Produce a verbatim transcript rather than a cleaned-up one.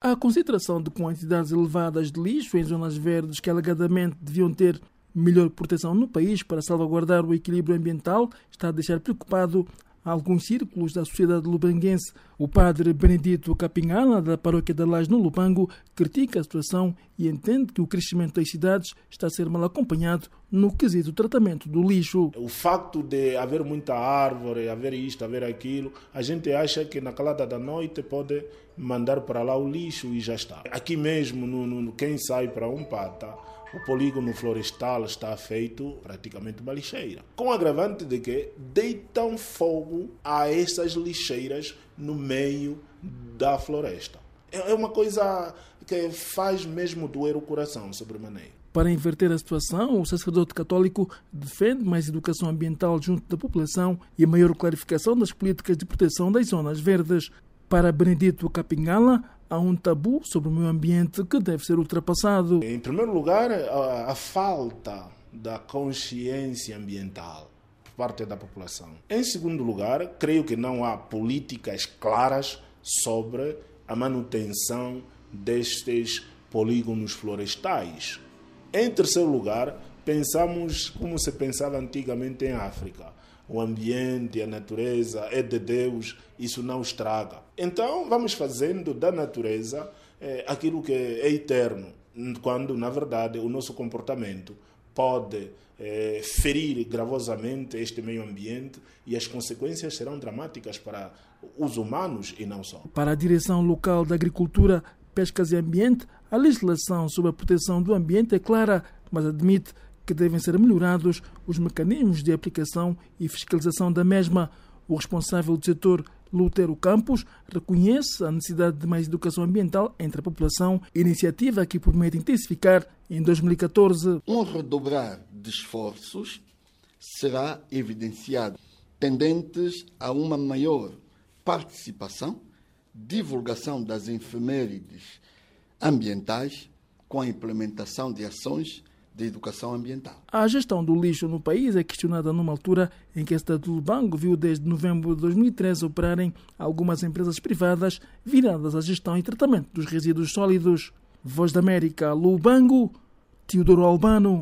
A concentração de quantidades elevadas de lixo em zonas verdes que alegadamente deviam ter melhor proteção no país para salvaguardar o equilíbrio ambiental está a deixar preocupado alguns círculos da sociedade lubanguense. O padre Benedito Capinhala, da paróquia da Laje no Lubango, critica a situação e entende que o crescimento das cidades está a ser mal acompanhado no quesito tratamento do lixo. O facto de haver muita árvore, haver isto, haver aquilo, a gente acha que na calada da noite pode mandar para lá o lixo e já está. Aqui mesmo, no, no, quem sai para um pata, o polígono florestal está feito praticamente uma lixeira. Com o agravante de que deitam fogo a essas lixeiras no meio da floresta. É uma coisa que faz mesmo doer o coração, sobremaneira. Para inverter a situação, o sacerdote católico defende mais educação ambiental junto da população e a maior clarificação das políticas de proteção das zonas verdes. Para Benedito Capinhala, há um tabu sobre o meio ambiente que deve ser ultrapassado. Em primeiro lugar, a, a falta da consciência ambiental por parte da população. Em segundo lugar, creio que não há políticas claras sobre a manutenção destes polígonos florestais. Em terceiro lugar, pensamos como se pensava antigamente em África. O ambiente, a natureza é de Deus, isso não estraga. Então vamos fazendo da natureza é, aquilo que é eterno, quando na verdade o nosso comportamento pode é, ferir gravosamente este meio ambiente e as consequências serão dramáticas para os humanos e não só. Para a Direção Local da Agricultura, Pescas e Ambiente, a legislação sobre a proteção do ambiente é clara, mas admite que devem ser melhorados os mecanismos de aplicação e fiscalização da mesma. O responsável do setor, Lutero Campos, reconhece a necessidade de mais educação ambiental entre a população, iniciativa que promete intensificar em dois mil e catorze. Um redobrar de esforços será evidenciado, tendentes a uma maior participação, divulgação das efemérides ambientais com a implementação de ações de educação ambiental. A gestão do lixo no país é questionada numa altura em que a cidade de Lubango viu desde novembro de dois mil e treze operarem algumas empresas privadas viradas à gestão e tratamento dos resíduos sólidos. Voz da América, Lubango, Teodoro Albano.